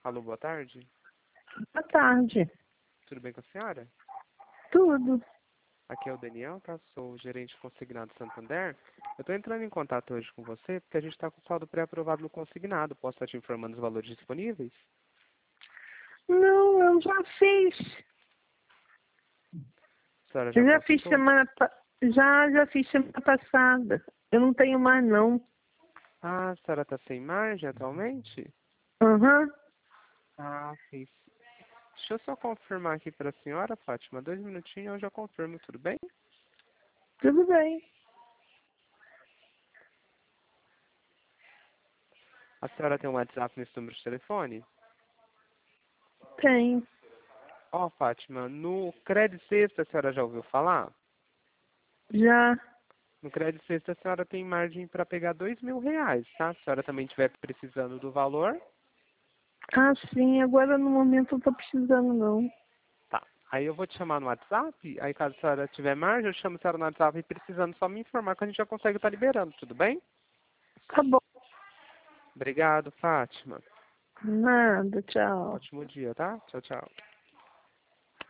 Alô, boa tarde. Boa tarde. Tudo bem com a senhora? Tudo. Aqui é o Daniel, tá? Sou o gerente consignado Santander. Eu estou entrando em contato hoje com você porque a gente está com o saldo pré-aprovado no consignado. Posso estar te informando os valores disponíveis? Não, eu já fiz. A senhora já Eu já fiz processou? já fiz semana passada. Eu não tenho mais, não. Ah, a senhora está sem margem atualmente? Aham. Ah, fez. Deixa eu só confirmar aqui para a senhora, Fátima. 2 minutinhos eu já confirmo, tudo bem? Tudo bem. A senhora tem um WhatsApp nesse número de telefone? Tem. Ó, Fátima, no Crédito Sexta a senhora já ouviu falar? Já. No Crédito Sexta a senhora tem margem para pegar R$ 2.000, tá? Se a senhora também estiver precisando do valor, Ah, sim. Agora no momento eu tô precisando, não. tá. Aí eu vou te chamar no WhatsApp, aí caso a senhora tiver margem, eu chamo a senhora no WhatsApp e precisando só me informar que a gente já consegue estar liberando, tudo bem? Tá bom. Obrigado, Fátima. Nada. Tchau. Ótimo dia, tá? Tchau, tchau.